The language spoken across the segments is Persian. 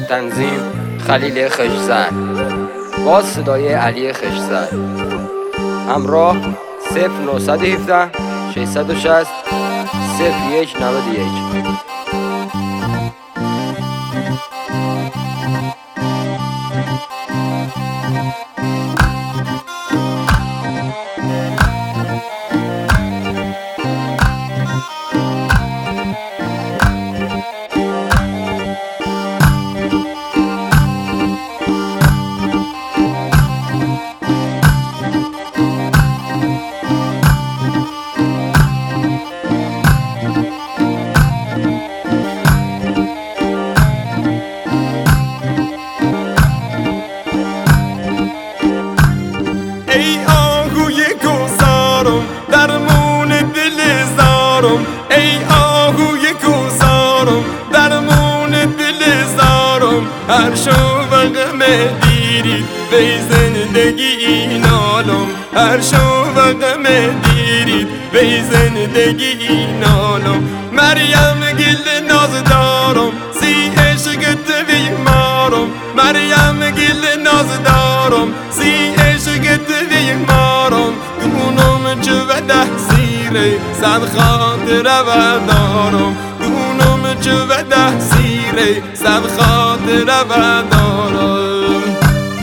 تنظیم خلیل خشزر با صدای علی خشزر، همراه 0917 660 0191. ای آهوی کوسارم درمون دل زارم، ای آهوی کوسارم درمون دل زارم. هر شوق دیرید به زندگی اینالم، هر شوق دیرید به زندگی اینالم. مریم گل ناز دارم سی عشقت بیمارم، مریم گل ناز دارم سی عشقت بیمارم. دونم چه و تحصیره صد خاطره و دارم، دونم چه و تحصیره صد خاطره و دارم.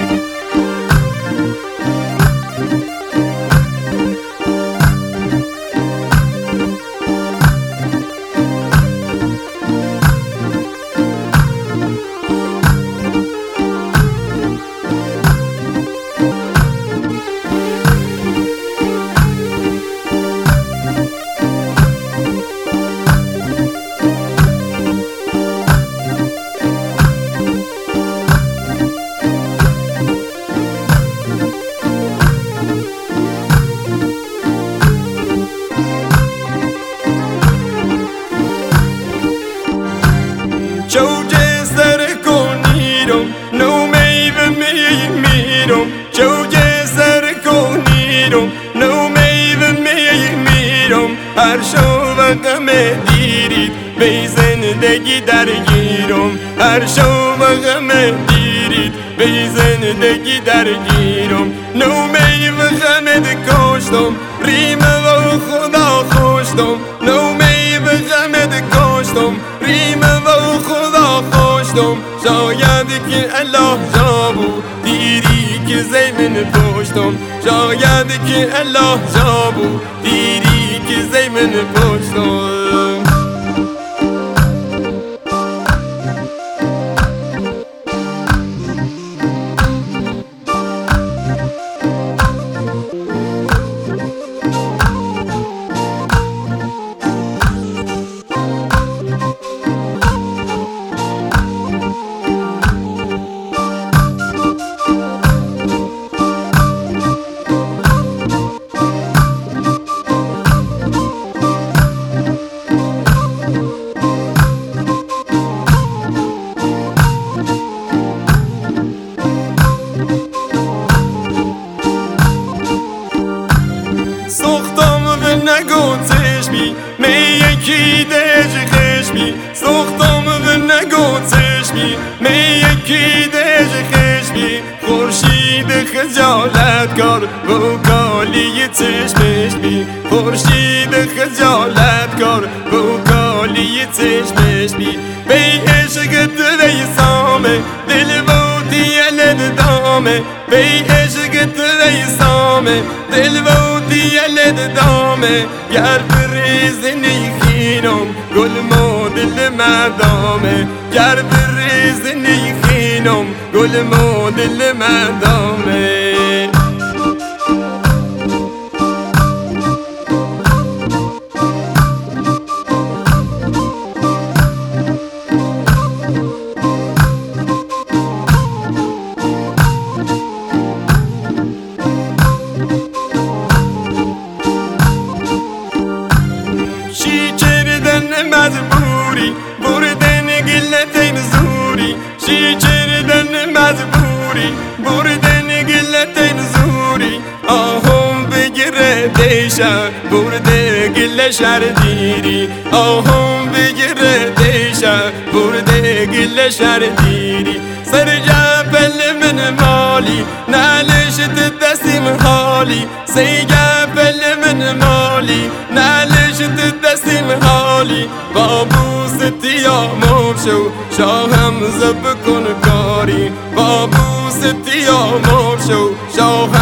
جوجه سر کنیرم نو میوه میرم، جوجه سر کنیرم نو میوه میرم. هر شوق دیرید به زندگی درگیرم، هر شوق دیرید به زندگی درگیرم. نو میوه غمت کاشتم ریمه و خدا خوشتم، نو میوه غمت کاشتم ریمه و خدا خوشتم. شاید که الله جابو دیری که زمین پشتم، شاید که الله جابو دیری که زمین پشتم. نگو چشمی می یکی دژ خشمی، سوختم و نگو چشمی می یکی دژ خشمی. خورشید خجالت کار و کالی چشمش بی، خورشید خجالت کار و کالی چشمش بی. بی عشقت ویسامه دل بودی لد دامه، بی عشقت ویسامه دل بودی لد دامه. گر بریز نیخینم گل ما دل مدامه، گر بریز نیخینم گل ما دل مدامه. مجبوری بردن گلت زوری، شی چردن مجبوری بردن گلت زوری. آهم بگیره دیشا برده گل شر دیری، آهم بگیره دیشا برده گل شردیری سر جبل من مالی نالشت دستیم حالی سی جبل من مالی نالشت دستیم حالی بابوستی آمار شو شاهم زب کن کاری بابوستی آمار شو شاه